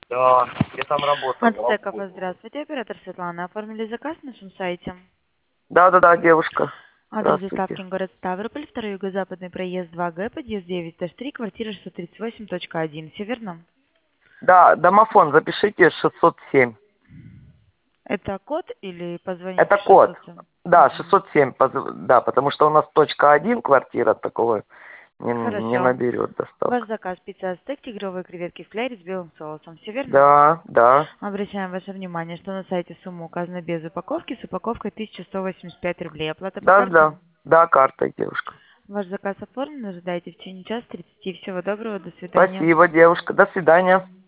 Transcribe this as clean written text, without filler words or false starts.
Да, я там От работал. Стекова, здравствуйте, оператор Светлана. Оформили заказ на нашем сайте. Да, девушка. Адрес Здравствуйте. доставки город Ставрополь, 2 юго-западный проезд 2Г, подъезд 9-3, квартира 638.1. Все верно? Да, домофон запишите 607. Это код или позвоните Это код. 607? Да, 607. Да, потому что у нас точка 1 квартира такого не Хорошо. наберет Ваш доставка. заказ пицца Ацтек, тигровые креветки в кляре с белым соусом. Все верно? Да. Обращаем ваше внимание, что на сайте сумма указана без упаковки, с упаковкой 1185 рублей. Оплата по карте? Да, картой, девушка. Ваш заказ оформлен, ожидайте в течение часа 30. Всего доброго, до свидания. Спасибо, девушка. До свидания.